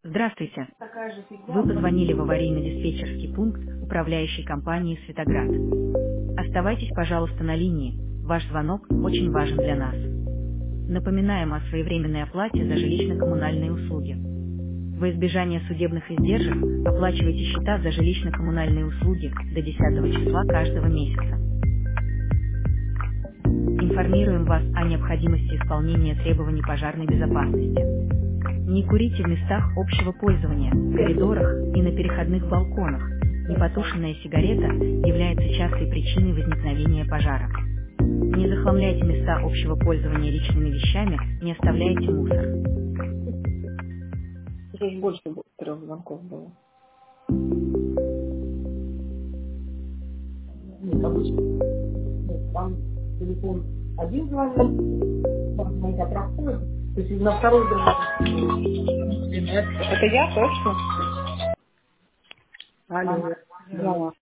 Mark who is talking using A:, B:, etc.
A: Здравствуйте.
B: Такая же фигня.
A: Вы позвонили в аварийно-диспетчерский пункт управляющей компании «Светоград». Оставайтесь, пожалуйста, на линии. Ваш звонок очень важен для нас. Напоминаем о своевременной оплате за жилищно-коммунальные услуги. Во избежание судебных издержек оплачивайте счета за жилищно-коммунальные услуги до 10 числа каждого месяца. Информируем вас о необходимости исполнения требований пожарной безопасности. Не курите в местах общего пользования, в коридорах и на переходных балконах. Непотушенная сигарета является частой причиной возникновения пожара. Не захламляйте места общего пользования личными вещами, не оставляйте мусор.
B: Здесь больше 3 звонков было. Нет, обычно. Нет, там телефон один звонит, там звонка проходит, то есть на второй даже. Это я точно? Алло.
A: Алло.